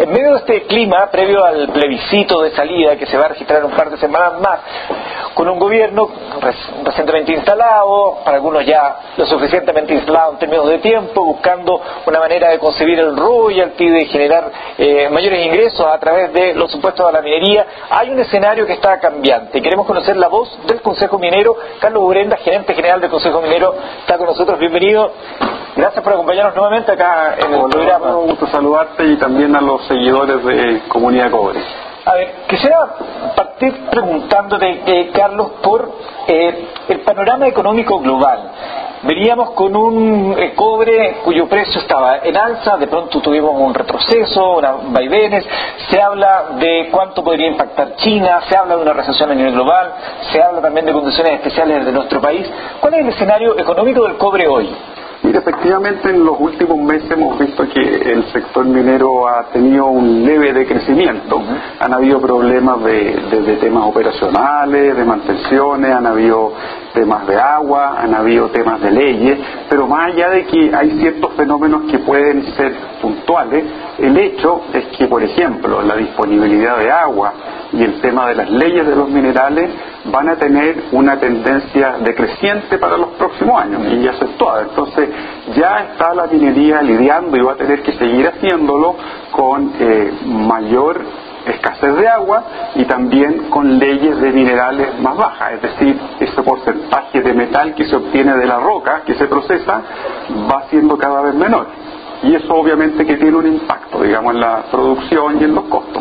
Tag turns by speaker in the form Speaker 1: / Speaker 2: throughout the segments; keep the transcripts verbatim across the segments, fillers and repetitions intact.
Speaker 1: En medio de este clima, previo al plebiscito de salida que se va a registrar en un par de semanas más, con un gobierno recientemente instalado, para algunos ya lo suficientemente instalado en términos de tiempo, buscando una manera de concebir el royalty, de generar eh, mayores ingresos a través de los impuestos a la minería, hay un escenario que está cambiante. Queremos conocer la voz del Consejo Minero. Carlos Urenda, gerente general del Consejo Minero, está con nosotros. Bienvenido. Gracias por acompañarnos nuevamente acá en el
Speaker 2: Hola,
Speaker 1: programa.
Speaker 2: Un gusto saludarte y también a los seguidores de Comunidad Cobre.
Speaker 1: A ver, quisiera partir preguntándote, eh, Carlos, por eh, el panorama económico global. Veníamos con un eh, cobre cuyo precio estaba en alza, de pronto tuvimos un retroceso, unas vaivenes, se habla de cuánto podría impactar China, se habla de una recesión a nivel global, se habla también de condiciones especiales de nuestro país. ¿Cuál es el escenario económico del cobre hoy?
Speaker 2: Mira, efectivamente en los últimos meses hemos visto que el sector minero ha tenido un leve decrecimiento. Uh-huh. Han habido problemas de, de, de temas operacionales, de mantenciones, han habido temas de agua, han habido temas de leyes, pero más allá de que hay ciertos fenómenos que pueden ser puntuales, el hecho es que, por ejemplo, la disponibilidad de agua y el tema de las leyes de los minerales van a tener una tendencia decreciente para los próximos años, y ya se actuaba. Entonces ya está la minería lidiando y va a tener que seguir haciéndolo con eh, mayor escasez de agua y también con leyes de minerales más bajas, es decir, ese porcentaje de metal que se obtiene de la roca que se procesa va siendo cada vez menor. Y eso obviamente que tiene un impacto, digamos, en la producción y en los costos.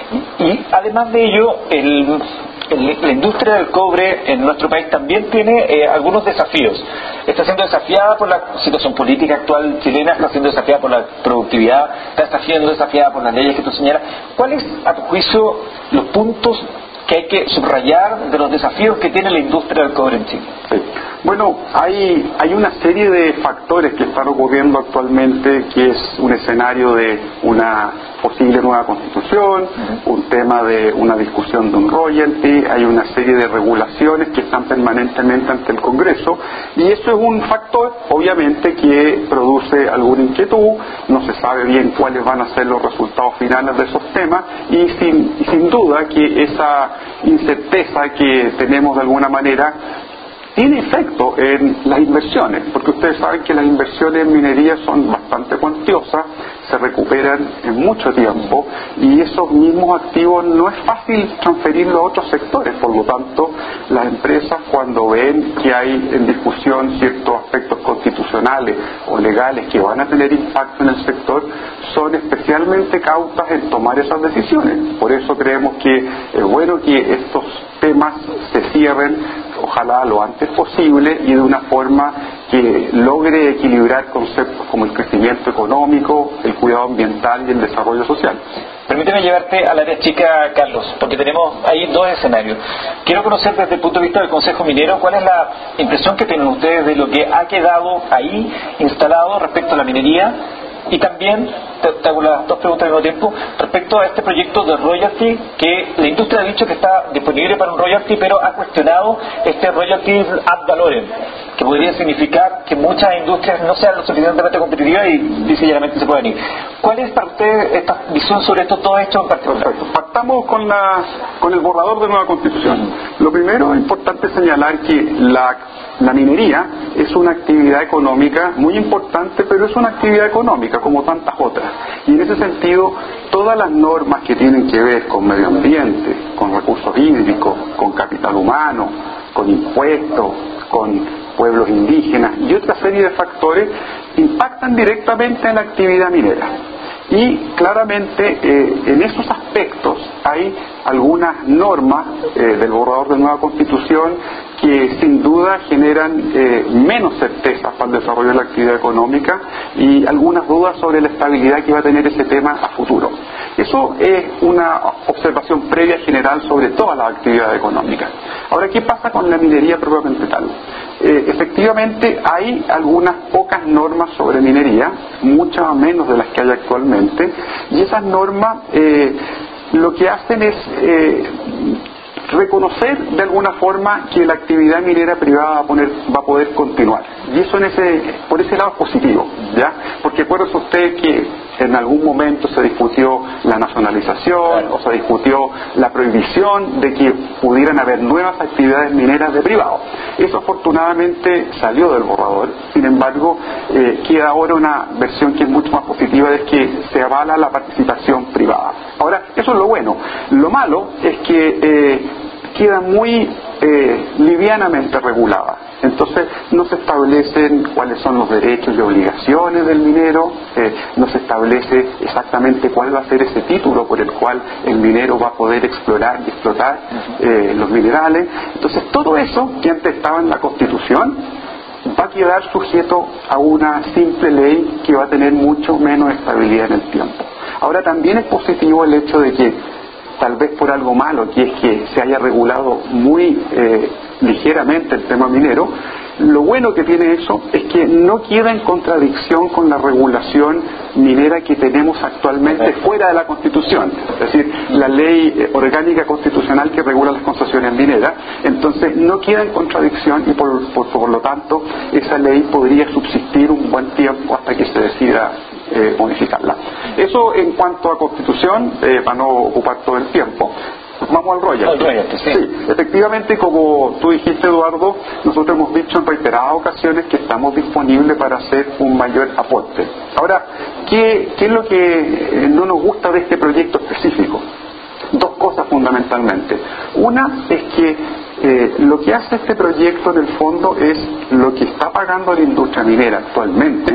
Speaker 1: Y además de ello, el, el, la industria del cobre en nuestro país también tiene eh, algunos desafíos. Está siendo desafiada por la situación política actual chilena, está siendo desafiada por la productividad, está siendo desafiada por las leyes que tú señalas. ¿Cuáles, a tu juicio, los puntos que hay que subrayar de los desafíos que tiene la industria del cobre en Chile?
Speaker 2: Sí. Bueno, hay, hay una serie de factores que están ocurriendo actualmente, que es un escenario de una posible nueva constitución, uh-huh. un tema de una discusión de un royalty, hay una serie de regulaciones que están permanentemente ante el Congreso, y eso es un factor, obviamente, que produce alguna inquietud. No se sabe bien cuáles van a ser los resultados finales de esos temas, y sin, y sin duda que esa incerteza que tenemos de alguna manera tiene efecto en las inversiones, porque ustedes saben que las inversiones en minería son bastante cuantiosas, se recuperan en mucho tiempo, y esos mismos activos no es fácil transferirlos a otros sectores. Por lo tanto, las empresas, cuando ven que hay en discusión ciertos aspectos constitucionales o legales que van a tener impacto en el sector, son especialmente cautas en tomar esas decisiones. Por eso creemos que es bueno que estos temas se cierren, ojalá lo antes posible, y de una forma que logre equilibrar conceptos como el crecimiento económico, el cuidado ambiental y el desarrollo social.
Speaker 1: Permíteme llevarte al área chica, Carlos, porque tenemos ahí dos escenarios. Quiero conocer desde el punto de vista del Consejo Minero cuál es la impresión que tienen ustedes de lo que ha quedado ahí instalado respecto a la minería, y también te, te hago las dos preguntas al mismo tiempo respecto a este proyecto de royalty, que la industria ha dicho que está disponible para un royalty, pero ha cuestionado este royalty ad valorem, que podría significar que muchas industrias no sean lo suficientemente competitivas y diseñadamente se pueden ir. ¿Cuál es para ustedes esta visión sobre estos dos hechos en particular?
Speaker 2: Perfecto. Partamos con, la, con el borrador de nueva constitución. Lo primero, es importante señalar que la, la minería es una actividad económica muy importante, pero es una actividad económica como tantas otras. Y en ese sentido, todas las normas que tienen que ver con medio ambiente, con recursos hídricos, con capital humano, con impuestos, con pueblos indígenas y otra serie de factores impactan directamente en la actividad minera. Y claramente eh, en esos aspectos hay algunas normas eh, del borrador de nueva constitución que sin duda generan eh, menos certezas para el desarrollo de la actividad económica y algunas dudas sobre la estabilidad que va a tener ese tema a futuro. Eso es una observación previa general sobre todas las actividades económicas. Ahora, ¿qué pasa con la minería propiamente tal? Eh, efectivamente hay algunas pocas normas sobre minería, muchas menos de las que hay actualmente, y esas normas eh, lo que hacen es eh, reconocer de alguna forma que la actividad minera privada va a, poner, va a poder continuar, y eso en ese, por ese lado es positivo, ¿ya? Porque acuérdense usted que en algún momento se discutió la nacionalización o se discutió la prohibición de que pudieran haber nuevas actividades mineras de privados. Eso afortunadamente salió del borrador. Sin embargo, eh, queda ahora una versión que es mucho más positiva, de que se avala la participación privada. Ahora, eso es lo bueno. Lo malo es que eh, queda muy eh, livianamente regulada. Entonces no se establecen cuáles son los derechos y obligaciones del minero, eh, no se establece exactamente cuál va a ser ese título por el cual el minero va a poder explorar y explotar eh, los minerales. Entonces todo eso que antes estaba en la Constitución va a quedar sujeto a una simple ley que va a tener mucho menos estabilidad en el tiempo. Ahora, también es positivo el hecho de que, tal vez por algo malo, que es que se haya regulado muy eh, ligeramente el tema minero, lo bueno que tiene eso es que no queda en contradicción con la regulación minera que tenemos actualmente fuera de la Constitución, es decir, la ley eh, orgánica constitucional que regula las concesiones mineras. Entonces no queda en contradicción y por, por, por lo tanto esa ley podría subsistir un buen tiempo hasta que se decida Eh, modificarla. Eso en cuanto a Constitución, eh, para no ocupar todo el tiempo. Vamos al royalty.
Speaker 1: Al royalty, sí.
Speaker 2: Sí, efectivamente, como tú dijiste, Eduardo, nosotros hemos dicho en reiteradas ocasiones que estamos disponibles para hacer un mayor aporte. Ahora, ¿qué, qué es lo que no nos gusta de este proyecto específico? Dos cosas fundamentalmente. Una es que eh, lo que hace este proyecto en el fondo es lo que está pagando la industria minera actualmente,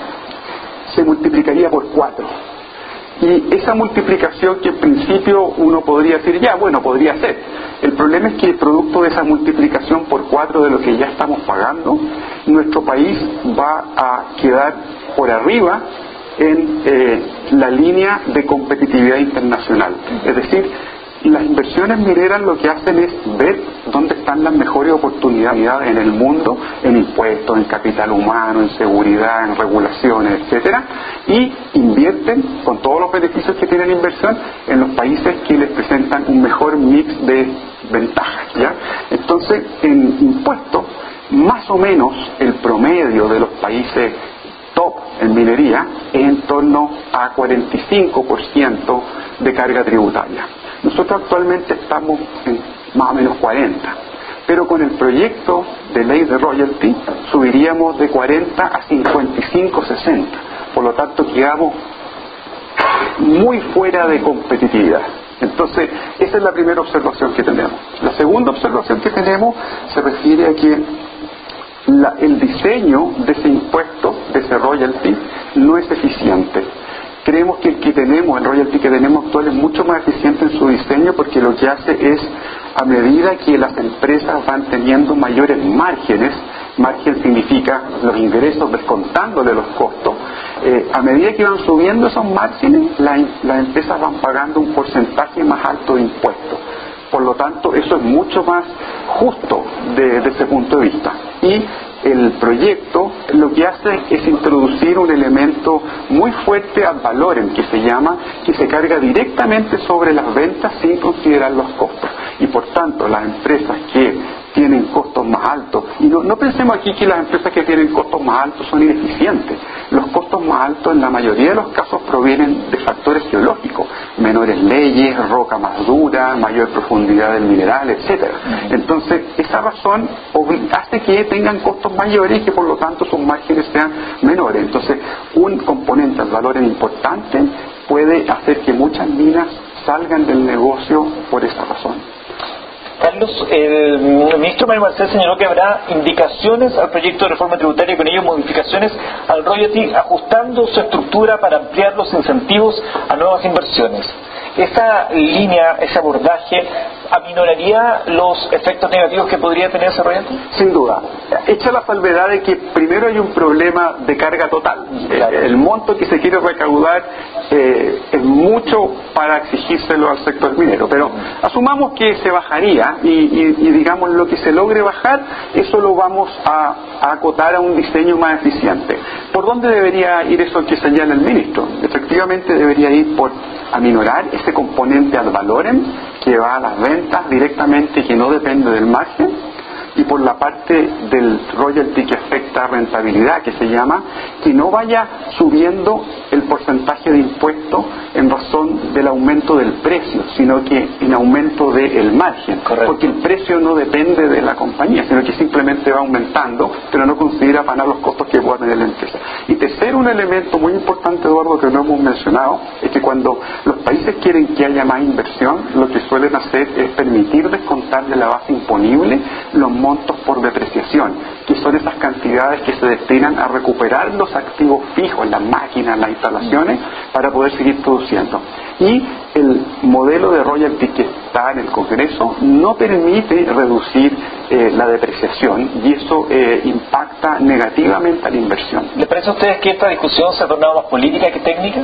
Speaker 2: se multiplicaría por cuatro. Y esa multiplicación, que en principio uno podría decir, ya, bueno, podría ser. El problema es que producto de esa multiplicación por cuatro de lo que ya estamos pagando, nuestro país va a quedar por arriba en eh, la línea de competitividad internacional. Es decir, las inversiones mineras lo que hacen es ver dónde están las mejores oportunidades en el mundo, en impuestos, en capital humano, en seguridad, en regulaciones, etcétera, y invierten con todos los beneficios que tiene la inversión en los países que les presentan un mejor mix de ventajas, ¿ya? Entonces, en impuestos, más o menos el promedio de los países top en minería es en torno a cuarenta y cinco por ciento de carga tributaria. Nosotros actualmente estamos en más o menos cuarenta, pero con el proyecto de ley de royalty subiríamos de cuarenta a cincuenta y cinco, sesenta. Por lo tanto, quedamos muy fuera de competitividad. Entonces, esa es la primera observación que tenemos. La segunda observación que tenemos se refiere a que la, el diseño de ese impuesto, de ese royalty, no es eficiente. Creemos que el que tenemos, el royalty que tenemos actual, es mucho más eficiente en su diseño, porque lo que hace es, a medida que las empresas van teniendo mayores márgenes, margen significa los ingresos descontándole los costos, eh, a medida que van subiendo esos márgenes, la, las empresas van pagando un porcentaje más alto de impuestos. Por lo tanto, eso es mucho más justo desde ese punto de vista. Y el proyecto lo que hace es introducir un elemento muy fuerte ad valorem, que se llama, que se carga directamente sobre las ventas sin considerar los costos. Y por tanto, las empresas que tienen costos más altos, y no, no pensemos aquí que las empresas que tienen costos más altos son ineficientes. Los costos más altos en la mayoría de los casos provienen de factores geológicos, menores leyes, roca más dura, mayor profundidad del mineral, etcétera. Entonces, esa razón hace que tengan costos mayores y que por lo tanto sus márgenes sean menores. Entonces, un componente al valor importante puede hacer que muchas minas salgan del negocio por esa razón.
Speaker 1: Carlos, el ministro Mario Marcel señaló que habrá indicaciones al proyecto de reforma tributaria y con ello modificaciones al royalty, ajustando su estructura para ampliar los incentivos a nuevas inversiones. ¿Esa línea, ese abordaje, aminoraría los efectos negativos que podría tener ese royalty?
Speaker 2: Sin duda. Hecha la salvedad de que primero hay un problema de carga total.
Speaker 1: Claro.
Speaker 2: El monto que se quiere recaudar eh, es mucho para exigírselo al sector minero, pero asumamos que se bajaría y, y, y digamos lo que se logre bajar, eso lo vamos a, a acotar a un diseño más eficiente. ¿Por dónde debería ir eso que señala el ministro? Efectivamente debería ir por aminorar ese componente ad valorem que va a las ventas directamente y que no depende del margen. y por la parte del royalty que afecta a rentabilidad, que se llama, que no vaya subiendo el porcentaje de impuesto en razón del aumento del precio, sino que en aumento del margen.
Speaker 1: Correcto.
Speaker 2: Porque el precio no depende de la compañía, sino que simplemente va aumentando, pero no considera pagar los costos que pueda tener la empresa. Y tercero, un elemento muy importante, Eduardo, que no hemos mencionado, es que cuando los países quieren que haya más inversión, lo que suelen hacer es permitir descontar de la base imponible los montos por depreciación, que son esas cantidades que se destinan a recuperar los activos fijos, las máquinas, las instalaciones, para poder seguir produciendo. Y el modelo de royalty que está en el Congreso no permite reducir eh, la depreciación, y eso eh, impacta negativamente a la inversión.
Speaker 1: ¿Les parece a ustedes que esta discusión se ha tornado más política que técnica?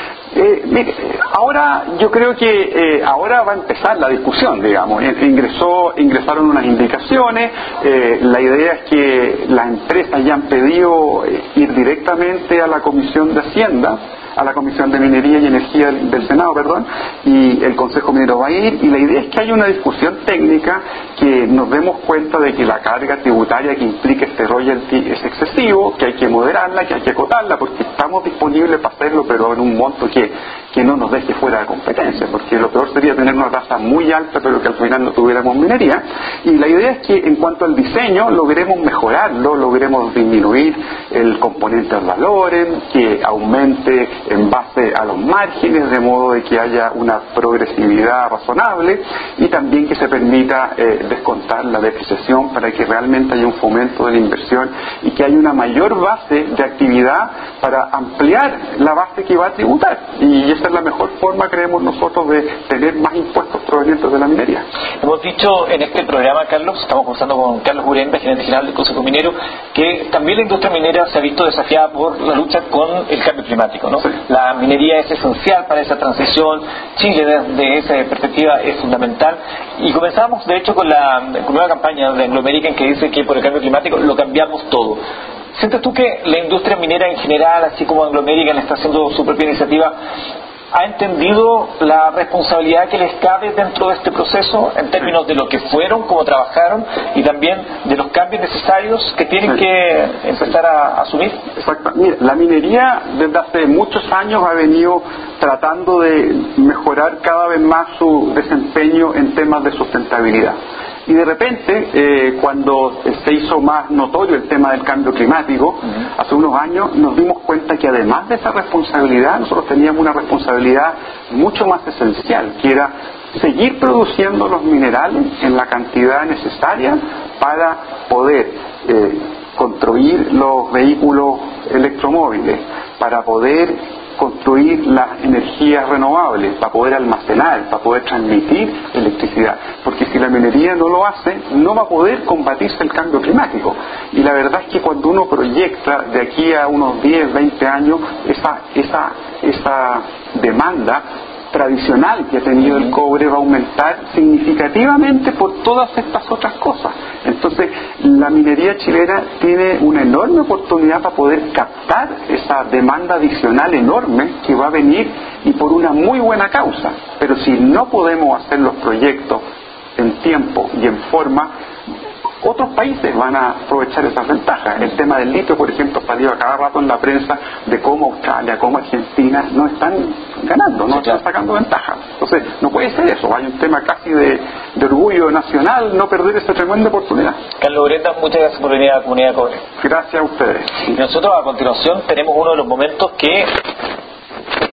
Speaker 2: Eh, mire, ahora yo creo que eh, ahora va a empezar la discusión, digamos. Ingresó, ingresaron unas indicaciones, eh, la idea es que las empresas ya han pedido eh, ir directamente a la Comisión de Hacienda, a la Comisión de Minería y Energía del Senado, perdón, y el Consejo Minero va a ir, y la idea es que haya una discusión técnica, que nos demos cuenta de que la carga tributaria que implica este royalty es excesivo, que hay que moderarla, que hay que acotarla, porque estamos disponibles para hacerlo, pero en un monto que, que no nos deje fuera de competencia, porque lo peor sería tener una tasa muy alta, pero que al final no tuviéramos minería. Y la idea es que en cuanto al diseño, logremos mejorarlo, logremos disminuir el componente al valores, que aumente en base a los márgenes, de modo de que haya una progresividad razonable, y también que se permita eh, descontar la depreciación para que realmente haya un fomento de la inversión y que haya una mayor base de actividad para ampliar la base que va a tributar. Y esa es la mejor forma, creemos nosotros, de tener más impuestos provenientes de la minería.
Speaker 1: Hemos dicho en este programa, Carlos, estamos conversando con Carlos Urenda, gerente general del Consejo Minero, que también la industria minera se ha visto desafiada por la lucha con el cambio climático, ¿no? Sí. La minería es esencial para esa transición. Chile, desde esa perspectiva, es fundamental. Y comenzamos, de hecho, con la con nueva campaña de Anglo American, que dice que por el cambio climático lo cambiamos todo. ¿Sientes tú que la industria minera en general, así como Anglo American está haciendo su propia iniciativa, ha entendido la responsabilidad que les cabe dentro de este proceso, en términos de lo que fueron, cómo trabajaron, y también de los cambios necesarios que tienen sí. que empezar a, a asumir?
Speaker 2: Exacto. Mira, la minería desde hace muchos años ha venido tratando de mejorar cada vez más su desempeño en temas de sustentabilidad. Y de repente, eh, cuando se hizo más notorio el tema del cambio climático, uh-huh. hace unos años nos dimos cuenta que además de esa responsabilidad, nosotros teníamos una responsabilidad mucho más esencial, que era seguir produciendo los minerales en la cantidad necesaria para poder eh, construir los vehículos electromóviles, para poder construir las energías renovables, para poder almacenar, para poder transmitir electricidad, porque si la minería no lo hace, no va a poder combatirse el cambio climático. Y la verdad es que cuando uno proyecta de aquí a unos diez, veinte años, esa, esa, esa demanda tradicional que ha tenido el cobre va a aumentar significativamente por todas estas otras cosas. Entonces, la minería chilena tiene una enorme oportunidad para poder captar esa demanda adicional enorme que va a venir, y por una muy buena causa. Pero si no podemos hacer los proyectos en tiempo y en forma, otros países van a aprovechar esas ventajas. El tema del litio, por ejemplo, salió a cada rato en la prensa de cómo Australia, cómo Argentina no están ganando, no están sacando ventaja. Entonces, no puede ser eso. Hay un tema casi de, de orgullo nacional no perder esa tremenda oportunidad.
Speaker 1: Carlos Urenda, muchas gracias por venir a la Comunidad de Cobre.
Speaker 2: Gracias a ustedes.
Speaker 1: Y nosotros, a continuación, tenemos uno de los momentos que